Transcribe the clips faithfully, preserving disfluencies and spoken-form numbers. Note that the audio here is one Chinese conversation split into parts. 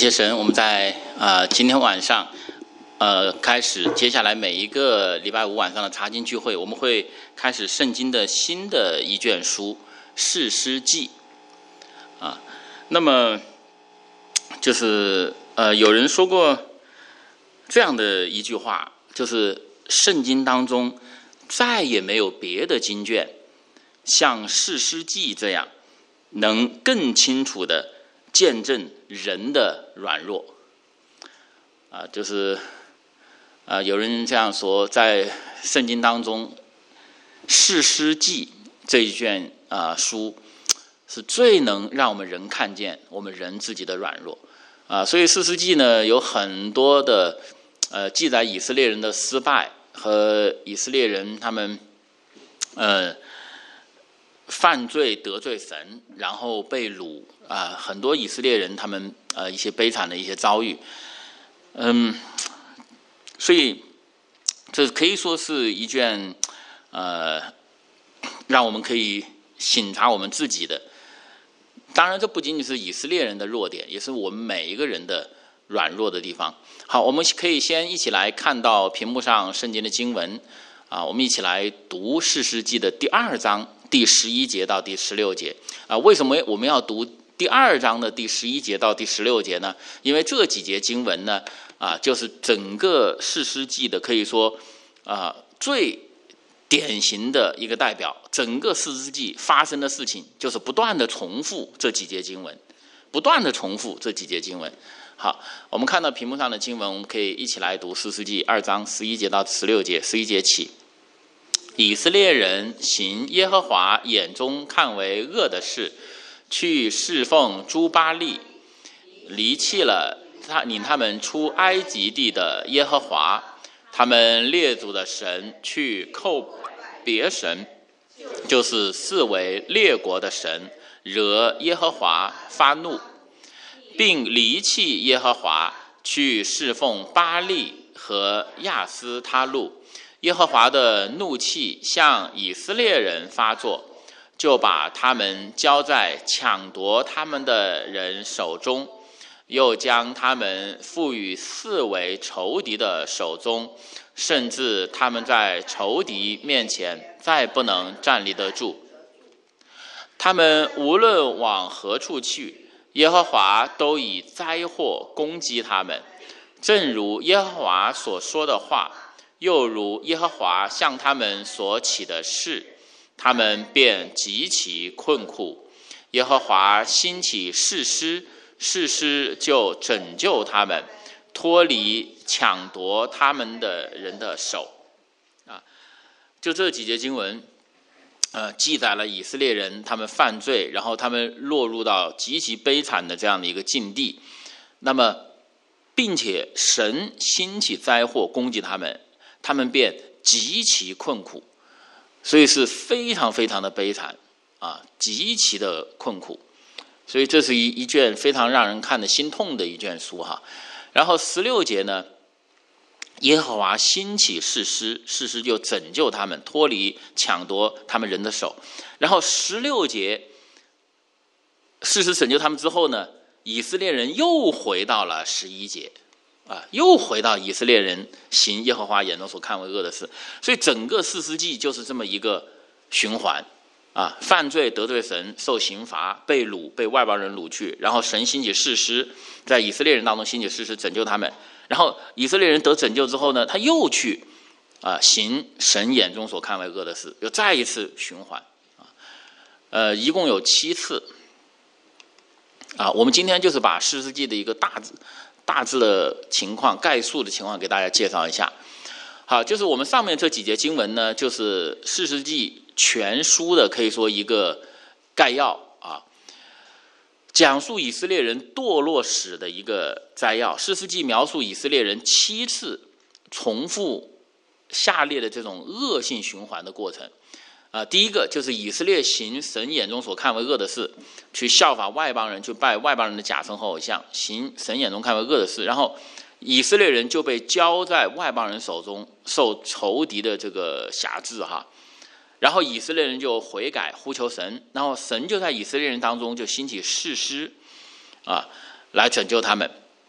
谢神，我们在呃今天晚上呃开始，接下来每一个礼拜五晚上的查经聚会，我们会开始圣经的新的一卷书《士师记》啊。那么就是呃有人说过这样的一句话，就是圣经当中再也没有别的经卷像《士师记》这样能更清楚的见证人的软弱啊，就是啊，有人这样说，在圣经当中，《士师记》这一卷啊书是最能让我们人看见我们人自己的软弱啊，所以《士师记》呢有很多的呃记载以色列人的失败和以色列人他们呃。犯罪得罪神，然后被掳啊、呃，很多以色列人他们呃一些悲惨的一些遭遇，嗯，所以这可以说是一卷呃让我们可以省察我们自己的。当然，这不仅仅是以色列人的弱点，也是我们每一个人的软弱的地方。好，我们可以先一起来看到屏幕上圣经的经文啊，我们一起来读士师记的第二章。第十一节到第十六节啊，为什么我们要读第二章的第十一节到第十六节呢？因为这几节经文呢，啊，就是整个士师记的可以说啊最典型的一个代表。整个士师记发生的事情就是不断的重复这几节经文，不断的重复这几节经文。好，我们看到屏幕上的经文，我们可以一起来读士师记二章十一节到十六节，十一节起。以色列人行耶和华眼中看为恶的事，去侍奉诸巴力，离弃了他领他们出埃及地的耶和华，他们列祖的神，去叩别神，就是视为列国的神，惹耶和华发怒，并离弃耶和华，去侍奉巴力和亚斯他路。耶和华的怒气向以色列人发作，就把他们交在抢夺他们的人手中，又将他们赋予四围仇敌的手中，甚至他们在仇敌面前再不能站立得住。他们无论往何处去，耶和华都以灾祸攻击他们，正如耶和华所说的话，又如耶和华向他们所起的事，他们便极其困苦。耶和华兴起士师，士师就拯救他们，脱离抢夺他们的人的手。啊，就这几节经文，呃，记载了以色列人他们犯罪，然后他们落入到极其悲惨的这样的一个境地。那么，并且神兴起灾祸攻击他们。他们便极其困苦，所以是非常非常的悲惨啊，极其的困苦。所以这是一一卷非常让人看得心痛的一卷书哈。然后十六节呢，耶和华兴起士师，士师就拯救他们，脱离抢夺他们人的手。然后十六节，士师拯救他们之后呢，以色列人又回到了十一节。啊，又回到以色列人行耶和华眼中所看为恶的事，所以整个士师记就是这么一个循环啊，犯罪得罪神，受刑罚，被掳，被外邦人掳去，然后神兴起士师，在以色列人当中兴起士师拯救他们，然后以色列人得拯救之后呢，他又去啊行神眼中所看为恶的事，又再一次循环啊，呃，一共有七次啊，我们今天就是把士师记的一个大致。大致的情况概述的情况给大家介绍一下。好，就是我们上面这几节经文呢，就是士师记全书的可以说一个概要啊，讲述以色列人堕落史的一个摘要。士师记描述以色列人七次重复下列的这种恶性循环的过程啊，第一个就是以色列行神眼中所看为恶的事，去效法外邦人，去拜外邦人的假神和偶像，行神眼中看为恶的事，然后以色列人就被交在外邦人手中，受仇敌的这个辖制哈。然后以色列人就悔改呼求神，然后神就在以色列人当中就兴起士师啊，来拯救他们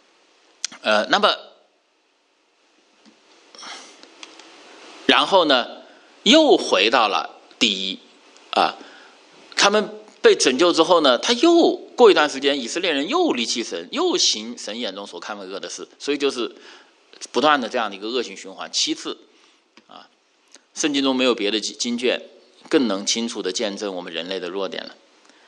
呃，那么然后呢，又回到了第一啊，他们被拯救之后呢，他又过一段时间，以色列人又离弃神，又行神眼中所看为恶的事，所以就是不断的这样的一个恶性循环，七次啊。圣经中没有别的经卷更能清楚的见证我们人类的弱点了。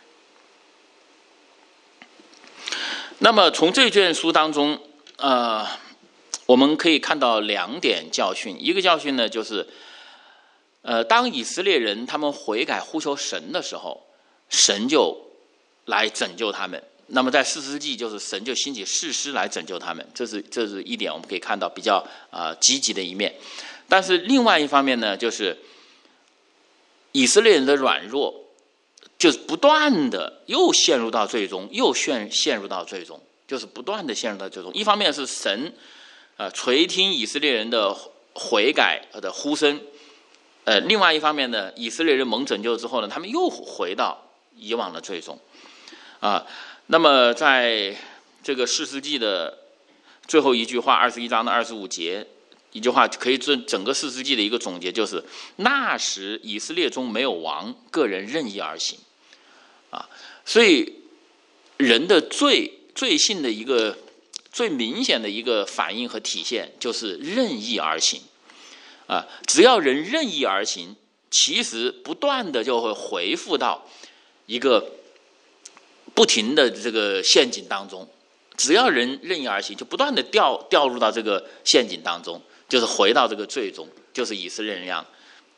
那么从这卷书当中，呃，我们可以看到两点教训。一个教训呢，就是，呃，当以色列人他们悔改呼求神的时候，神就来拯救他们。那么在士师记，就是神就兴起士师来拯救他们，这是这是一点我们可以看到比较啊、呃、积极的一面。但是另外一方面呢，就是以色列人的软弱，就是不断的又陷入到最终，又陷陷入到最终，就是不断的陷入到最终。一方面是神呃垂听以色列人的悔改的呼声，呃，另外一方面呢，以色列人蒙拯救之后呢，他们又回到以往的最终啊。那么在这个士师记的最后一句话，二十一章的二十五节，一句话可以整整个士师记的一个总结，就是那时以色列中没有王，个人任意而行啊。所以人的罪罪性的一个最明显的一个反应和体现，就是任意而行啊。只要人任意而行，其实不断的就会回复到一个不停的这个陷阱当中。只要人任意而行，就不断的掉掉入到这个陷阱当中，就是回到这个最终，就是以色列人一样。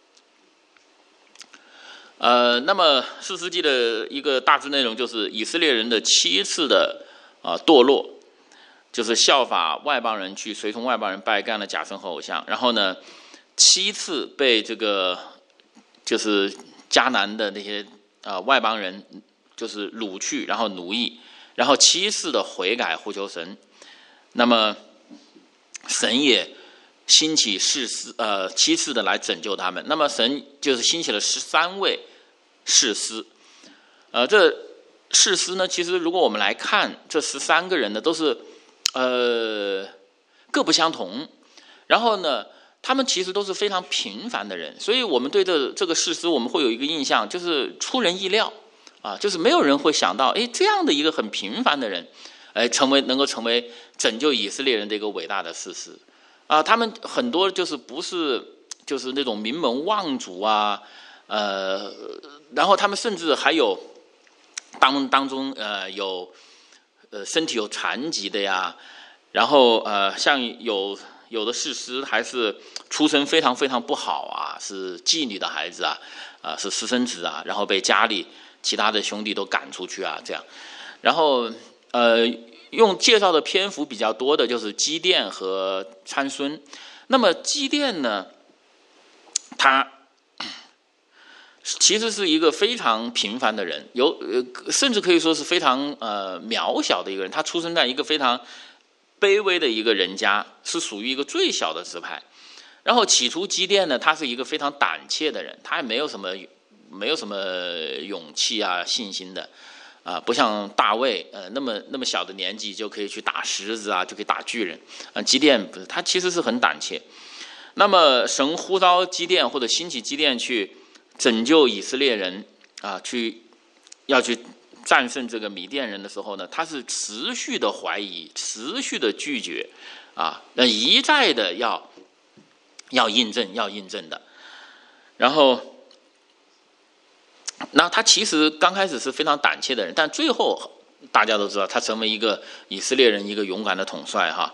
呃，那么士师记的一个大致内容就是以色列人的七次的啊、呃、堕落，就是效法外邦人去随从外邦人拜干了假神和偶像，然后呢，七次被这个就是迦南的那些啊、呃、外邦人就是掳去，然后奴役，然后七次的悔改呼求神，那么神也兴起士师呃七次的来拯救他们，那么神就是兴起了十三位士师，呃，这士师呢，其实如果我们来看这十三个人呢，都是呃各不相同，然后呢，他们其实都是非常平凡的人，所以我们对这这个士师我们会有一个印象，就是出人意料啊，就是没有人会想到，哎，这样的一个很平凡的人，哎，成为能够成为拯救以色列人的一个伟大的士师啊，他们很多就是不是就是那种名门望族啊。呃，然后他们甚至还有当当中呃有呃身体有残疾的呀，然后呃像有有的士师还是出身非常非常不好啊，是妓女的孩子啊，啊、呃、是私生子啊，然后被家里其他的兄弟都赶出去啊这样，然后呃用介绍的篇幅比较多的就是基甸和参孙，那么基甸呢，他其实是一个非常平凡的人，有呃，甚至可以说是非常呃渺小的一个人。他出生在一个非常卑微的一个人家，是属于一个最小的支派。然后起初基甸呢，他是一个非常胆怯的人，他也没有什么没有什么勇气啊、信心的啊、呃，不像大卫呃那么那么小的年纪就可以去打狮子啊，就可以打巨人啊、呃。基甸不是，他其实是很胆怯。那么神呼召基甸或者兴起基甸去拯救以色列人啊，去要去战胜这个米甸人的时候呢，他是持续的怀疑，持续的拒绝啊，那一再的要要印证，要印证的。然后，那他其实刚开始是非常胆怯的人，但最后大家都知道，他成为一个以色列人一个勇敢的统帅哈。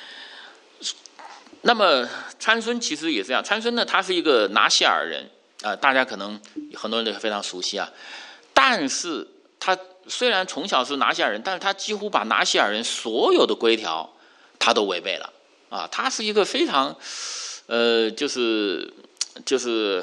那么参孙其实也是这样，参孙呢，他是一个拿西尔人。啊、呃，大家可能很多人都非常熟悉啊，但是他虽然从小是拿西尔人，但是他几乎把拿西尔人所有的规条他都违背了啊，他是一个非常呃，就是就是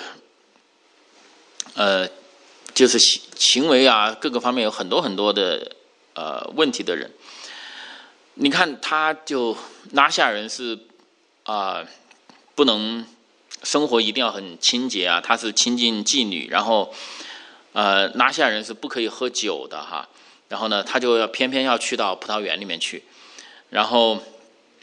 呃，就是行行为啊，各个方面有很多很多的呃问题的人。你看，他就拿西尔人是啊、呃，不能。生活一定要很清洁啊，他是亲近妓女，然后，呃，拿西尔人是不可以喝酒的哈，然后呢，他就要偏偏要去到葡萄园里面去，然后，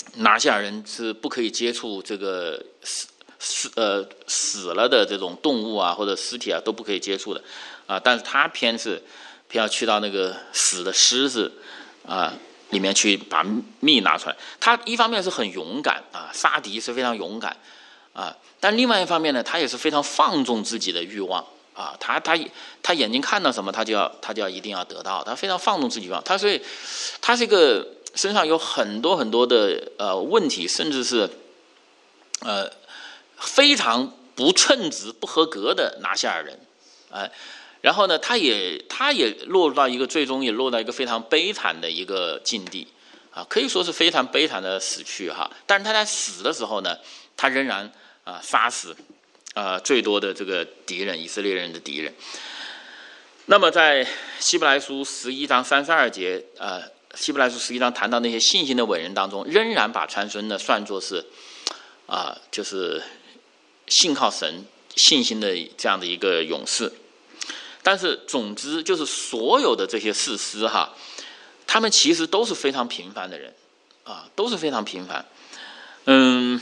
拿西尔人是不可以接触这个死死呃死了的这种动物啊或者尸体啊都不可以接触的啊，但是他偏是偏要去到那个死的狮子啊里面去把蜜拿出来。他一方面是很勇敢啊，杀敌是非常勇敢啊，但另外一方面呢，他也是非常放纵自己的欲望啊，他他他眼睛看到什么，他就要他就要一定要得到，他非常放纵自己欲望，他所以他是一个身上有很多很多的呃问题，甚至是呃非常不称职、不合格的拿西尔人，哎、呃，然后呢，他也他也落入到一个最终也落到一个非常悲惨的一个境地啊，可以说是非常悲惨的死去哈。但是他在死的时候呢，他仍然啊、呃、杀死啊、呃、最多的这个敌人，以色列人的敌人。那么在希伯来书十一章三十二节，呃，希伯来书十一章谈到那些信心的伟人当中，仍然把参孙呢算作是啊、呃，就是信靠神、信心的这样的一个勇士。但是总之就是所有的这些士师哈，他们其实都是非常平凡的人啊，都是非常平凡。嗯，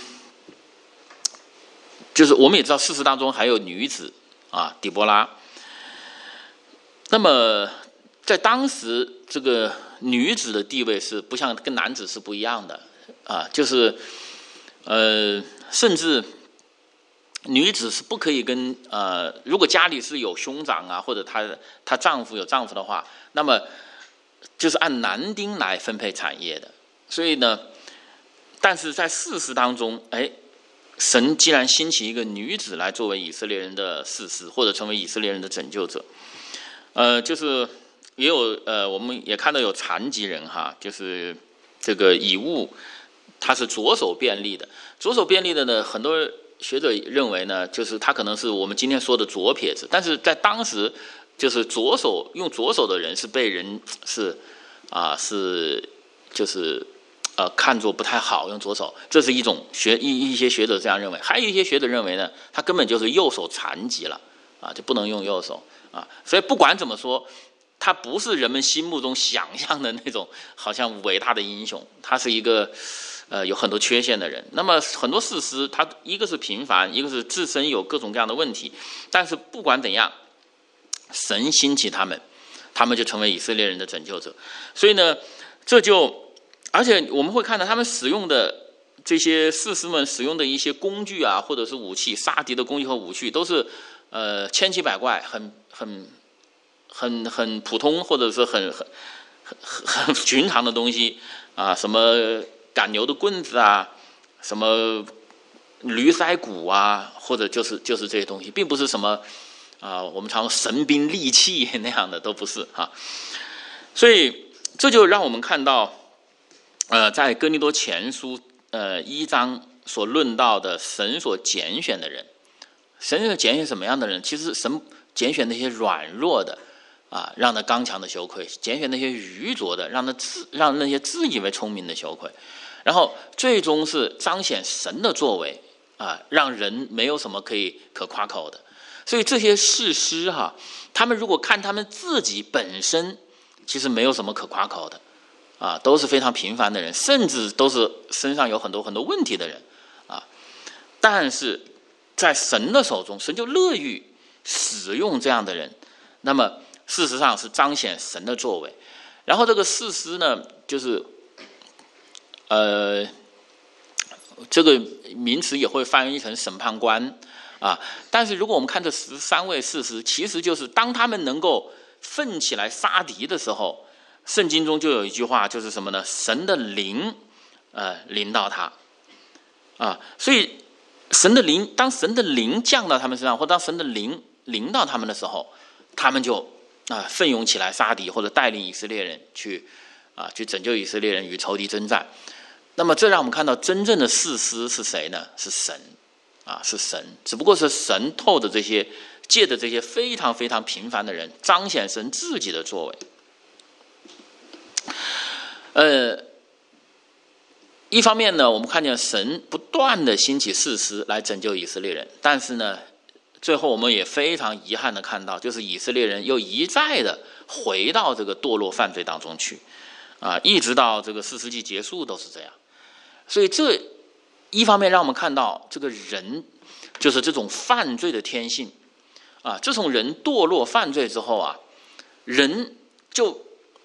就是我们也知道，士师当中还有女子啊，底波拉。那么在当时，这个女子的地位是不像跟男子是不一样的啊，就是呃，甚至女子是不可以跟呃，如果家里是有兄长啊，或者她她丈夫有丈夫的话，那么就是按男丁来分配产业的。所以呢，但是在士师当中，哎，神既然兴起一个女子来作为以色列人的士师，或者成为以色列人的拯救者。呃，就是也有呃，我们也看到有残疾人哈，就是这个以物，他是左手便利的，左手便利的呢，很多学者认为呢，就是他可能是我们今天说的左撇子，但是在当时，就是左手用左手的人是被人是啊、呃、是就是呃看作不太好用左手，这是一种学一一些学者这样认为，还有一些学者认为呢，他根本就是右手残疾了啊，就不能用右手。啊，所以不管怎么说，他不是人们心目中想象的那种好像伟大的英雄，他是一个呃有很多缺陷的人。那么很多士师，他一个是平凡，一个是自身有各种各样的问题，但是不管怎样，神兴起他们，他们就成为以色列人的拯救者。所以呢，这就而且我们会看到他们使用的这些士师们使用的一些工具啊，或者是武器，杀敌的工具和武器都是。呃，千奇百怪，很很很很普通，或者是很很很很寻常的东西啊，什么赶牛的棍子啊，什么驴腮骨啊，或者就是就是这些东西，并不是什么啊，我们常说神兵利器那样的，都不是啊。所以这就让我们看到，呃，在哥林多前书呃一章所论到的神所拣选的人。神是拣选什么样的人？其实神拣选那些软弱的，啊，让那刚强的羞愧；拣选那些愚拙的，让那自让那些自以为聪明的羞愧。然后最终是彰显神的作为，啊，让人没有什么可以可夸口的。所以这些士师哈，他们如果看他们自己本身，其实没有什么可夸口的，啊，都是非常平凡的人，甚至都是身上有很多很多问题的人，啊，但是。在神的手中，神就乐于使用这样的人，那么事实上是彰显神的作为。然后这个士师呢，就是呃，这个名词也会翻译成审判官啊。但是如果我们看这十三位士师，其实就是当他们能够奋起来杀敌的时候，圣经中就有一句话，就是什么呢？神的灵，呃，临到他啊，所以。神的灵，当神的灵降到他们身上，或当神的灵临到他们的时候，他们就啊、呃、奋勇起来杀敌，或者带领以色列人去啊去拯救以色列人与仇敌征战。那么这让我们看到真正的士师是谁呢？是神啊，是神。只不过是神透的这些，借着这些非常非常平凡的人，彰显神自己的作为。呃。一方面呢，我们看见神不断的兴起士师来拯救以色列人，但是呢，最后我们也非常遗憾的看到，就是以色列人又一再的回到这个堕落犯罪当中去，啊，一直到这个四世纪结束都是这样。 所以这一方面让我们看到这个人就是这种犯罪的天性啊。自从人堕落犯罪之后啊，人就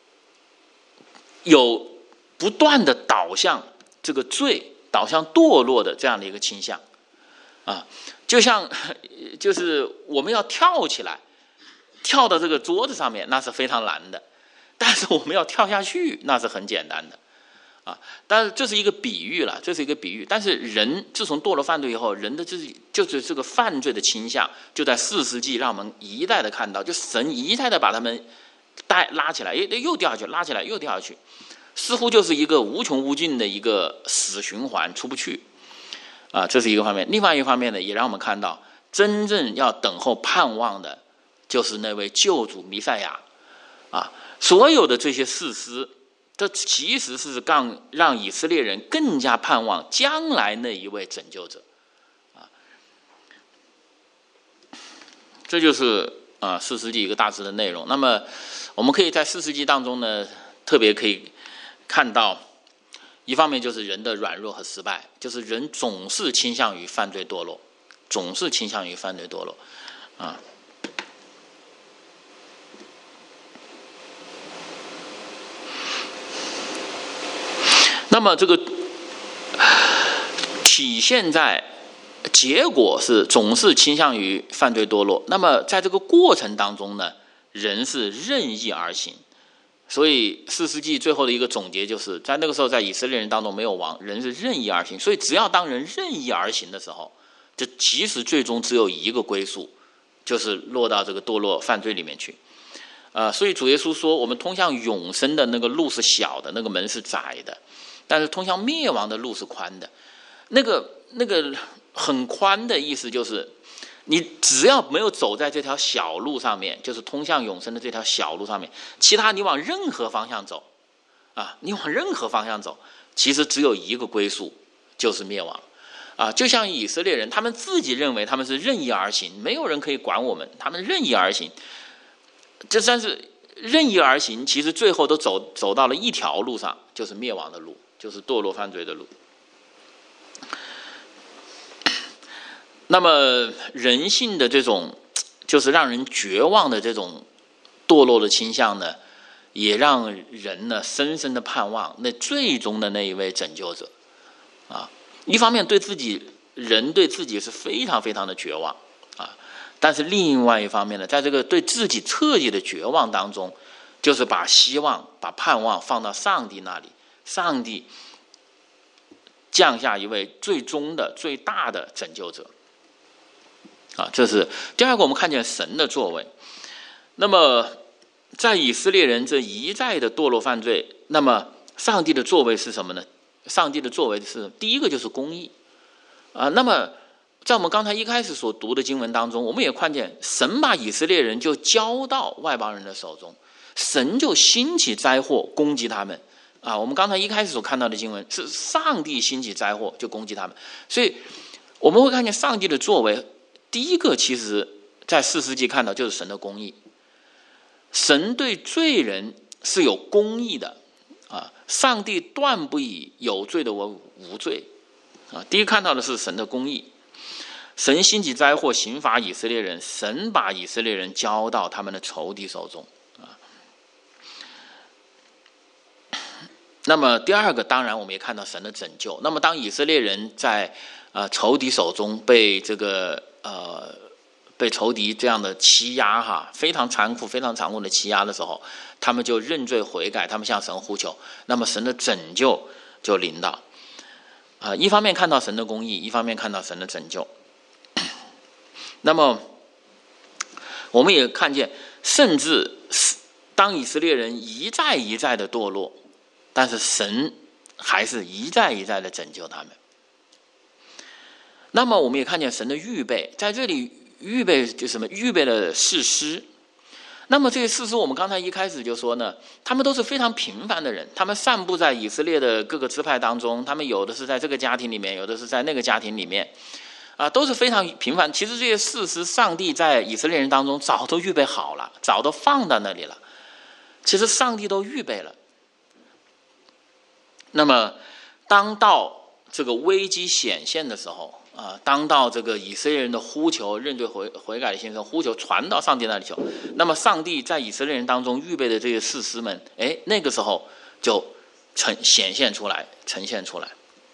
有不断的导向这个罪、导向堕落的这样的一个倾向啊。就像就是我们要跳起来，跳到这个桌子上面，那是非常难的。但是我们要跳下去，那是很简单的，啊！但是这是一个比喻了，这是一个比喻。但是人自从堕落犯罪以后，人的自己就是这个犯罪的倾向，就在四世纪让我们一再的看到，就神一再的把他们带拉起来，又又掉下去，拉起来又掉下去，似乎就是一个无穷无尽的一个死循环，出不去，啊！这是一个方面。另外一方面呢，也让我们看到，真正要等候盼望的，就是那位救主弥赛亚，啊！所有的这些士师，这其实是让让以色列人更加盼望将来那一位拯救者，啊，这就是啊四世纪一个大致的内容。那么我们可以在四世纪当中呢，特别可以看到，一方面就是人的软弱和失败，就是人总是倾向于犯罪堕落，总是倾向于犯罪堕落，啊。那么这个体现在结果是总是倾向于犯罪堕落。那么在这个过程当中呢，人是任意而行。所以四世纪最后的一个总结就是在那个时候，在以色列人当中没有王，人是任意而行。所以只要当人任意而行的时候，就其实最终只有一个归宿，就是落到这个堕落犯罪里面去。呃，所以主耶稣说，我们通向永生的那个路是小的，那个门是窄的。但是通向灭亡的路是宽的，那个那个很宽的意思就是，你只要没有走在这条小路上面，就是通向永生的这条小路上面，其他你往任何方向走，啊，你往任何方向走，其实只有一个归宿，就是灭亡，啊，就像以色列人，他们自己认为他们是任意而行，没有人可以管我们，他们任意而行，这算是任意而行，其实最后都走走到了一条路上，就是灭亡的路。就是堕落犯罪的路。那么人性的这种就是让人绝望的这种堕落的倾向呢，也让人呢深深的盼望那最终的那一位拯救者啊。一方面对自己人对自己是非常非常的绝望啊，但是另外一方面呢，在这个对自己彻底的绝望当中，就是把希望把盼望放到上帝那里。上帝降下一位最终的最大的拯救者，啊，这是第二个。我们看见神的作为。那么，在以色列人这一再的堕落犯罪，那么上帝的作为是什么呢？上帝的作为是第一个就是公义，啊，那么在我们刚才一开始所读的经文当中，我们也看见神把以色列人就交到外邦人的手中，神就兴起灾祸攻击他们。啊，我们刚才一开始所看到的经文是上帝兴起灾祸就攻击他们，所以我们会看见上帝的作为。第一个，其实在四世纪看到就是神的公义，神对罪人是有公义的啊，上帝断不以有罪的为无罪啊。第一看到的是神的公义，神兴起灾祸刑罚以色列人，神把以色列人交到他们的仇敌手中。那么第二个，当然我们也看到神的拯救。那么当以色列人在呃仇敌手中被这个呃被仇敌这样的欺压哈，非常残酷、非常残酷的欺压的时候，他们就认罪悔改，他们向神呼求，那么神的拯救就临到。啊、呃，一方面看到神的公义，一方面看到神的拯救。那么我们也看见，甚至当以色列人一再一再的堕落，但是神还是一再一再的拯救他们。那么我们也看见神的预备，在这里预备就什么？预备了士师。那么这些士师，我们刚才一开始就说呢，他们都是非常平凡的人，他们散布在以色列的各个支派当中，他们有的是在这个家庭里面，有的是在那个家庭里面，啊，都是非常平凡。其实这些士师，上帝在以色列人当中早都预备好了，早都放到那里了。其实上帝都预备了。那么当到这个危机显现的时候啊，当到这个以色列人的呼求、认罪悔悔改的心声呼求传到上帝那里去，那么上帝在以色列人当中预备的这些士师们，哎，那个时候就呈显现出来，呈现出来。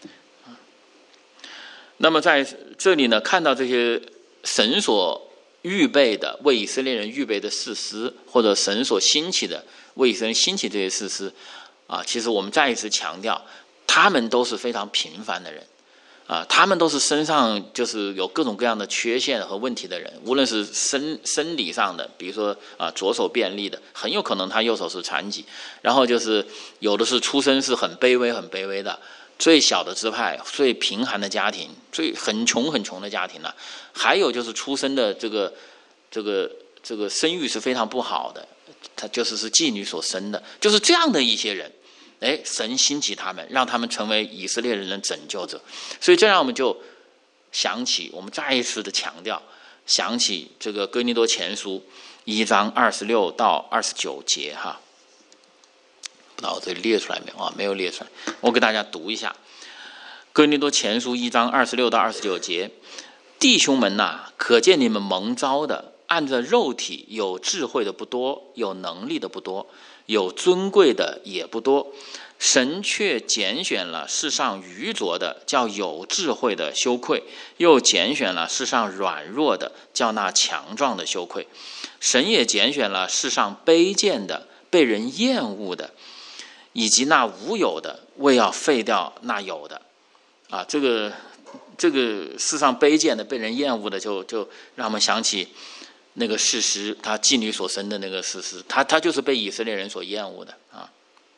那么在这里呢，看到这些神所预备的为以色列人预备的士师，或者神所兴起的为以色列人兴起这些士师啊，其实我们再一次强调，他们都是非常平凡的人啊，他们都是身上就是有各种各样的缺陷和问题的人，无论是生生理上的，比如说啊左手便利的，很有可能他右手是残疾，然后就是有的是出身是很卑微很卑微的。最小的支派，最贫寒的家庭，最很穷很穷的家庭了、啊。还有就是出生的这个这个这个生育是非常不好的，他就是是妓女所生的，就是这样的一些人，哎，神兴起他们，让他们成为以色列人的拯救者。所以这让我们就想起，我们再一次的强调，想起这个哥林多前书一章二十六到二十九节哈。不知道我这里列出来没有啊？没有列出来，我给大家读一下。哥林多前书一章二十六到二十九节，弟兄们呐、啊，可见你们蒙召的，按着肉体有智慧的不多，有能力的不多，有尊贵的也不多，神却拣选了世上愚拙的，叫有智慧的羞愧；又拣选了世上软弱的，叫那强壮的羞愧。神也拣选了世上卑贱的，被人厌恶的，以及那无有的，为要废掉那有的。啊，这个这个世上卑贱的、被人厌恶的，就就让我们想起那个事实，他妓女所生的那个事实，他他就是被以色列人所厌恶的啊。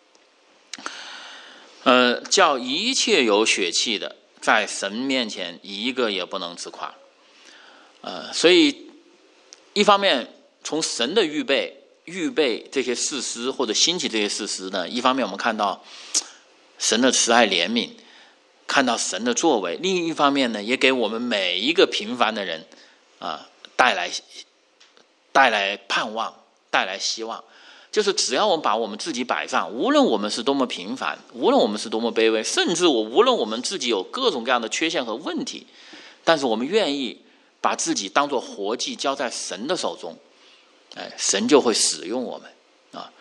呃，叫一切有血气的，在神面前一个也不能自夸。呃，所以一方面从神的预备。预备这些士师或者兴起这些士师呢，一方面我们看到神的慈爱怜悯，看到神的作为；另一方面呢，也给我们每一个平凡的人啊带来带来盼望，带来希望。就是只要我们把我们自己摆上，无论我们是多么平凡，无论我们是多么卑微，甚至我无论我们自己有各种各样的缺陷和问题，但是我们愿意把自己当作活祭交在神的手中。哎，神就会使用我们啊，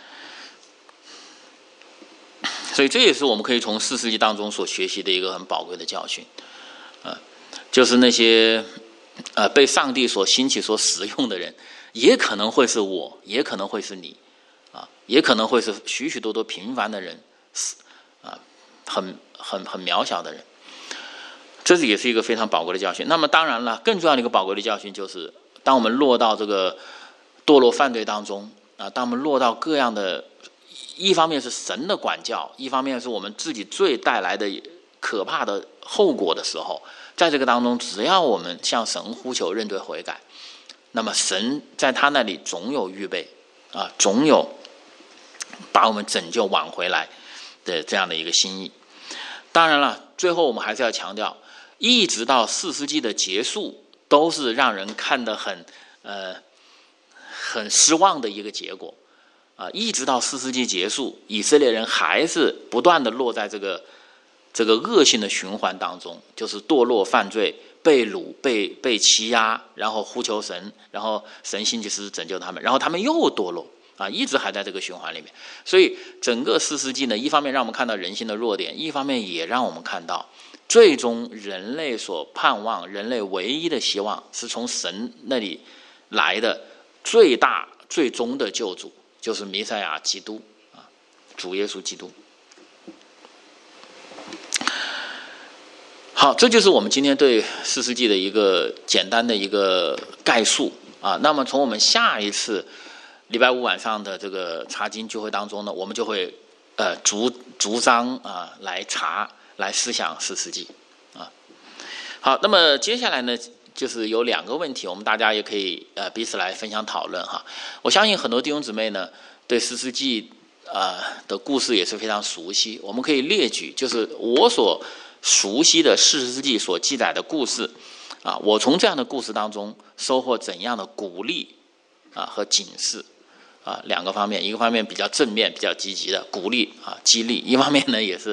所以这也是我们可以从四世纪当中所学习的一个很宝贵的教训啊，就是那些呃被上帝所兴起、所使用的人，也可能会是我，也可能会是你啊，也可能会是许许多多平凡的人啊，很很很渺小的人，这是也是一个非常宝贵的教训。那么当然了，更重要的一个宝贵的教训就是，当我们落到这个堕落犯罪当中啊，当我们落到各样的，一方面是神的管教，一方面是我们自己罪带来的可怕的后果的时候，在这个当中，只要我们向神呼求认罪悔改，那么神在他那里总有预备啊，总有把我们拯救挽回来的这样的一个心意。当然了，最后我们还是要强调，一直到四世纪的结束，都是让人看得很呃。很失望的一个结果啊！一直到四世纪结束，以色列人还是不断的落在这个这个恶性的循环当中，就是堕落犯罪、被掳、被被欺压，然后呼求神，然后神兴起士师拯救他们，然后他们又堕落啊，一直还在这个循环里面。所以整个四世纪呢，一方面让我们看到人性的弱点，一方面也让我们看到，最终人类所盼望、人类唯一的希望，是从神那里来的。最大最终的救主就是弥赛亚基督啊，主耶稣基督。好，这就是我们今天对四世纪的一个简单的一个概述啊。那么从我们下一次礼拜五晚上的这个查经聚会当中呢，我们就会呃逐逐章啊来查来思想四世纪啊。好，那么接下来呢？就是有两个问题，我们大家也可以呃彼此来分享讨论哈。我相信很多弟兄姊妹呢对四世纪呃的故事也是非常熟悉，我们可以列举，就是我所熟悉的四世纪所记载的故事啊，我从这样的故事当中收获怎样的鼓励啊和警示啊两个方面，一个方面比较正面、比较积极的鼓励啊激励，一方面呢也是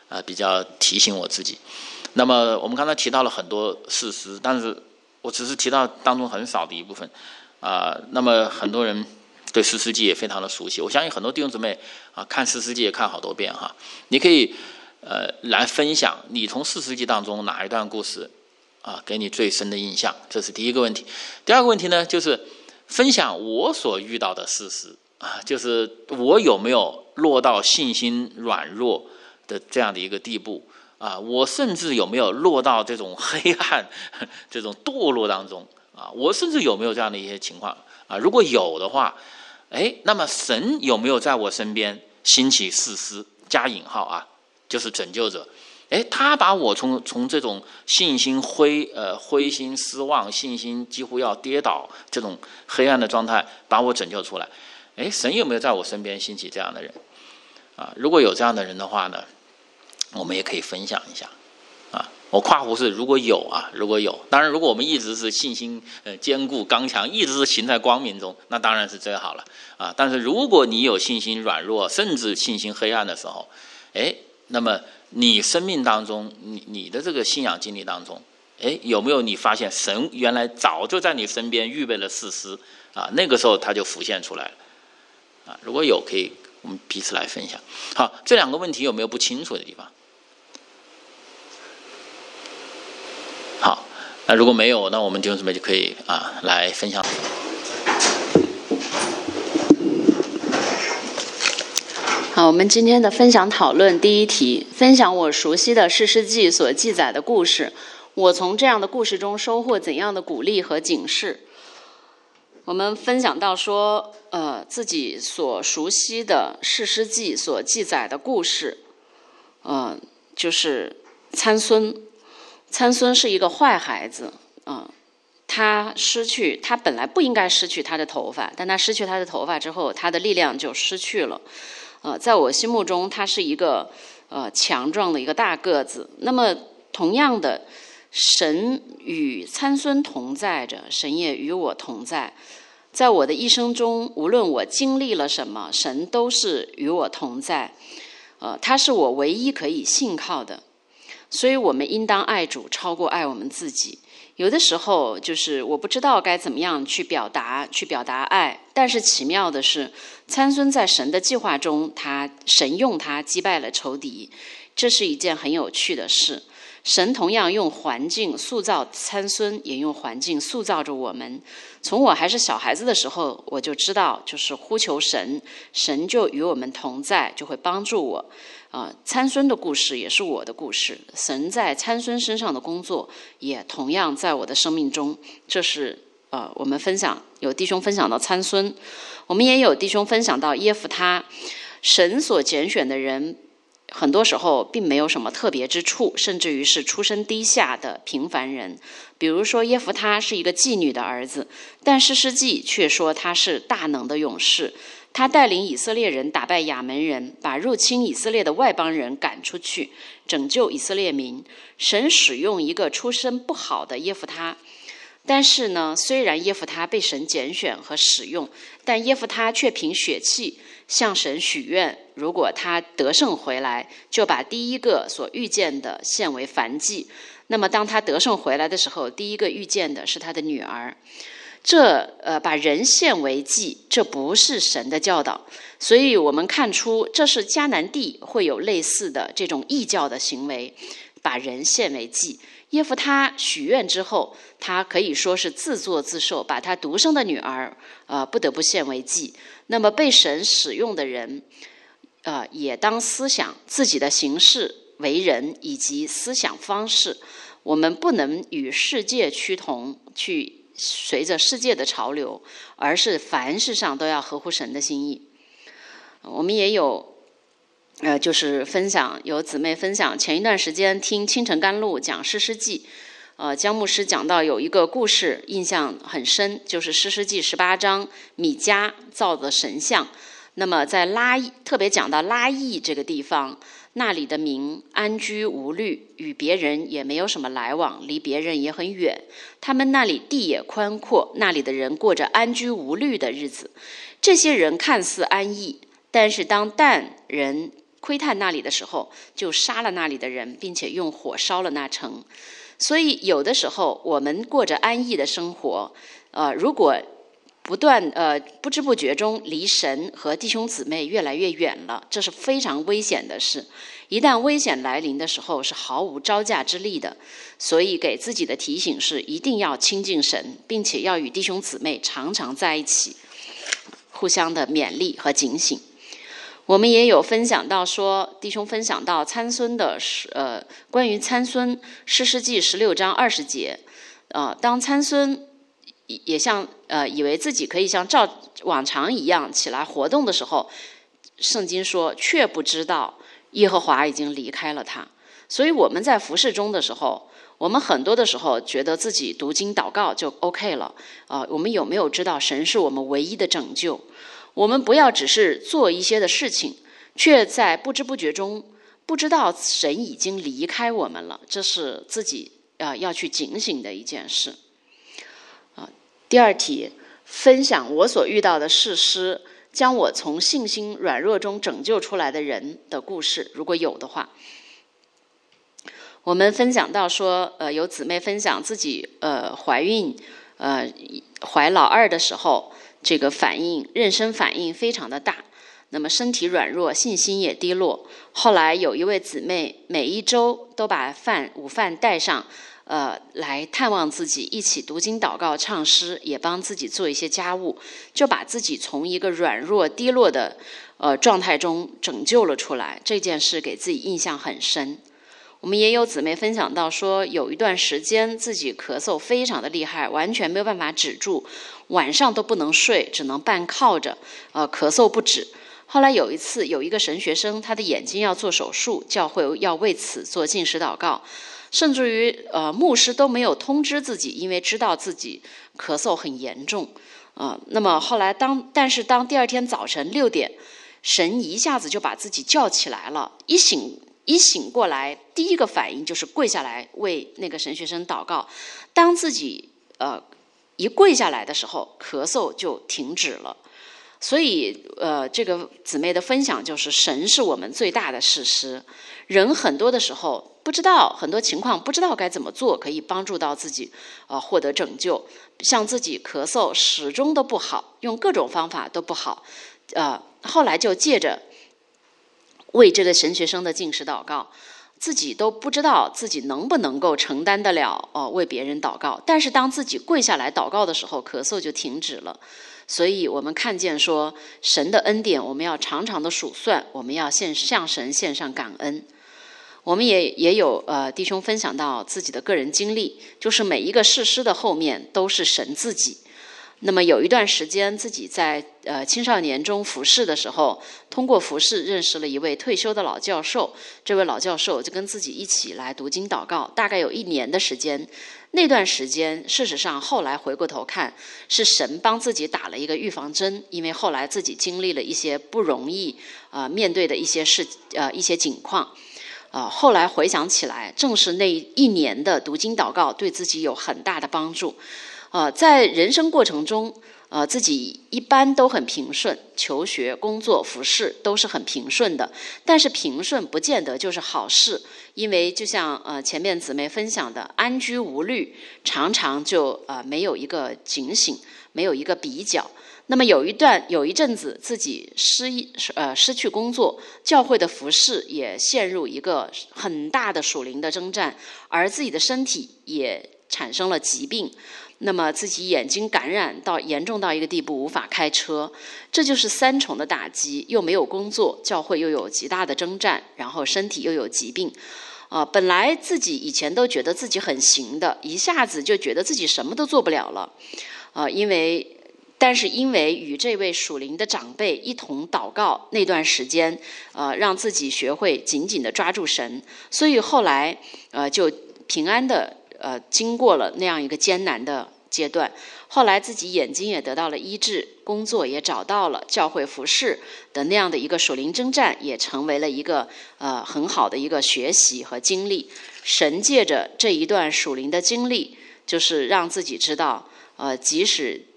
呃比较提醒我自己。那么我们刚才提到了很多事实，但是我只是提到当中很少的一部分啊、呃。那么很多人对士师记也非常的熟悉，我相信很多弟兄姊妹啊看士师记也看好多遍哈。你可以呃来分享你从士师记当中哪一段故事啊给你最深的印象，这是第一个问题。第二个问题呢，就是分享我所遇到的事实啊，就是我有没有落到信心软弱的这样的一个地步啊？我甚至有没有落到这种黑暗、这种堕落当中啊？我甚至有没有这样的一些情况啊？如果有的话，哎，那么神有没有在我身边兴起士师加引号啊，就是拯救者？哎，他把我从从这种信心灰呃灰心失望、信心几乎要跌倒这种黑暗的状态，把我拯救出来。哎，神有没有在我身边兴起这样的人啊？如果有这样的人的话呢，我们也可以分享一下啊。我括弧是如果有啊，如果有，当然如果我们一直是信心呃坚固刚强，一直是行在光明中，那当然是最好了啊。但是如果你有信心软弱，甚至信心黑暗的时候，哎，那么你生命当中，你你的这个信仰经历当中，哎，有没有你发现神原来早就在你身边预备了士师啊？那个时候他就浮现出来了啊。如果有，可以我们彼此来分享。好，这两个问题有没有不清楚的地方？好，那如果没有，那我们弟兄姊妹就可以啊来分享。 好，我们今天的分享讨论第一题，分享我熟悉的士师记所记载的故事，我从这样的故事中收获怎样的鼓励和警示。我们分享到说，呃，自己所熟悉的士师记所记载的故事，呃，就是参孙。参孙是一个坏孩子，啊、呃，他失去，他本来不应该失去他的头发，但他失去他的头发之后，他的力量就失去了。呃，在我心目中，他是一个呃强壮的一个大个子。那么，同样的，神与参孙同在着，神也与我同在。在我的一生中，无论我经历了什么，神都是与我同在。呃，他是我唯一可以信靠的。所以我们应当爱主超过爱我们自己。有的时候就是我不知道该怎么样去表达去表达爱，但是奇妙的是，参孙在神的计划中，他神用他击败了仇敌，这是一件很有趣的事。神同样用环境塑造参孙，也用环境塑造着我们。从我还是小孩子的时候，我就知道，就是呼求神，神就与我们同在，就会帮助我。啊、呃，参孙的故事也是我的故事，神在参孙身上的工作也同样在我的生命中。这是呃，我们分享有弟兄分享到参孙，我们也有弟兄分享到耶弗他。神所拣选的人，很多时候并没有什么特别之处，甚至于是出身低下的平凡人。比如说耶弗他是一个妓女的儿子，但士师记却说他是大能的勇士。他带领以色列人打败亚门人，把入侵以色列的外邦人赶出去，拯救以色列民。神使用一个出身不好的耶弗他，但是呢，虽然耶弗他被神拣选和使用，但耶弗他却凭血气向神许愿，如果他得胜回来，就把第一个所遇见的献为燔祭。那么当他得胜回来的时候，第一个遇见的是他的女儿。这呃，把人献为祭，这不是神的教导。所以我们看出，这是迦南地会有类似的这种异教的行为，把人献为祭。耶弗他许愿之后，他可以说是自作自受，把他独生的女儿呃不得不献为祭。那么被神使用的人，呃，也当思想自己的行事为人以及思想方式，我们不能与世界趋同，去随着世界的潮流，而是凡事上都要合乎神的心意。我们也有呃，就是分享，有姊妹分享，前一段时间听清晨甘露讲士师记，呃，江牧师讲到有一个故事印象很深，就是士师记十八章米迦造的神像。那么在拉邑，特别讲到拉邑这个地方，那里的民安居无虑，与别人也没有什么来往，离别人也很远。他们那里地也宽阔，那里的人过着安居无虑的日子。这些人看似安逸，但是当但人窥探那里的时候，就杀了那里的人，并且用火烧了那城。所以有的时候我们过着安逸的生活，呃，如果不断呃不知不觉中离神和弟兄姊妹越来越远了，这是非常危险的事。一旦危险来临的时候，是毫无招架之力的。所以给自己的提醒是，一定要亲近神，并且要与弟兄姊妹常常在一起，互相的勉励和警醒。我们也有分享到说，弟兄分享到参孙的呃关于参孙士师记十六章二十节，呃，当参孙也像呃以为自己可以像照往常一样起来活动的时候，圣经说却不知道耶和华已经离开了他。所以我们在服事中的时候，我们很多的时候觉得自己读经祷告就 OK 了，呃，我们有没有知道神是我们唯一的拯救？我们不要只是做一些的事情，却在不知不觉中不知道神已经离开我们了，这是自己呃要去警醒的一件事。啊、呃，第二题，分享我所遇到的士师将我从信心软弱中拯救出来的人的故事，如果有的话。我们分享到说，呃，有姊妹分享自己呃怀孕，呃怀老二的时候，这个反应妊娠反应非常的大，那么身体软弱，信心也低落。后来有一位姊妹每一周都把饭午饭带上，呃来探望自己，一起读经祷告唱诗，也帮自己做一些家务，就把自己从一个软弱低落的呃状态中拯救了出来。这件事给自己印象很深。我们也有姊妹分享到说，有一段时间自己咳嗽非常的厉害，完全没有办法止住，晚上都不能睡，只能半靠着，呃，咳嗽不止。后来有一次，有一个神学生，他的眼睛要做手术，教会要为此做禁食祷告，甚至于呃牧师都没有通知自己，因为知道自己咳嗽很严重，呃，那么后来当但是当第二天早晨六点，神一下子就把自己叫起来了，一醒。一醒过来，第一个反应就是跪下来为那个神学生祷告。当自己呃一跪下来的时候，咳嗽就停止了。所以呃，这个姊妹的分享就是，神是我们最大的士师。人很多的时候不知道很多情况，不知道该怎么做可以帮助到自己呃获得拯救。像自己咳嗽始终都不好，用各种方法都不好，呃，后来就借着为这个神学生的禁食祷告，自己都不知道自己能不能够承担得了呃为别人祷告，但是当自己跪下来祷告的时候，咳嗽就停止了。所以我们看见说，神的恩典我们要常常的数算，我们要献向神献上感恩。我们也也有呃弟兄分享到自己的个人经历，就是每一个士师的后面都是神自己。那么有一段时间自己在呃青少年中服侍的时候，通过服侍认识了一位退休的老教授，这位老教授就跟自己一起来读经祷告，大概有一年的时间。那段时间事实上后来回过头看，是神帮自己打了一个预防针，因为后来自己经历了一些不容易呃面对的一些事呃一些境况。呃，后来回想起来，正是那一年的读经祷告对自己有很大的帮助。呃，在人生过程中，呃，自己一般都很平顺，求学、工作、服侍都是很平顺的。但是平顺不见得就是好事，因为就像呃前面姊妹分享的，安居无虑，常常就呃没有一个警醒，没有一个比较。那么有一段有一阵子自己失呃失去工作，教会的服侍也陷入一个很大的属灵的征战，而自己的身体也产生了疾病。那么自己眼睛感染到严重到一个地步，无法开车，这就是三重的打击，又没有工作，教会又有极大的征战，然后身体又有疾病。呃，本来自己以前都觉得自己很行的，一下子就觉得自己什么都做不了了。呃，因为但是因为与这位属灵的长辈一同祷告那段时间，呃，让自己学会紧紧地抓住神，所以后来呃就平安的呃经过了那样一个艰难的阶段。后来自己眼睛也得到了医治，工作也找到了，教会服侍的那样的一个属灵征战也成为了一个呃很好的一个学习和经历。神借着这一段属灵的经历，就是让自己知道呃即使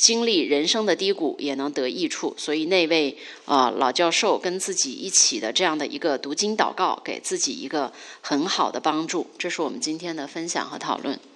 经历人生的低谷也能得益处。所以那位啊、呃、老教授跟自己一起的这样的一个读经祷告，给自己一个很好的帮助。这是我们今天的分享和讨论。